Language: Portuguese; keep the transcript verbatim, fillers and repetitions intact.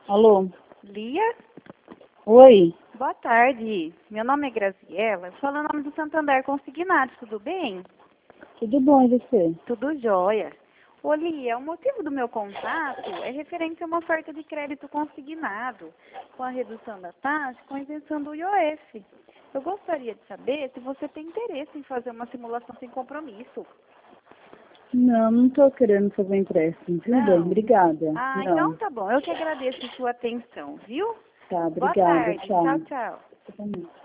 Alô? Lia? Oi? Boa tarde. Meu nome é Graziela. Falo em nome do Santander Consignados, tudo bem? Tudo bom, e você? Tudo jóia. Ô, Lia, o motivo do meu contato é referente a uma oferta de crédito consignado, com a redução da taxa, com a isenção do I O F. Eu gostaria de saber se você tem interesse em fazer uma simulação sem compromisso. Não, não tô querendo fazer empréstimo, tudo bem? Não? Obrigada. Ah, Não. então tá bom. Eu que agradeço a sua atenção, viu? Tá, Boa obrigada, tarde. tchau. Tchau, tchau. Você também.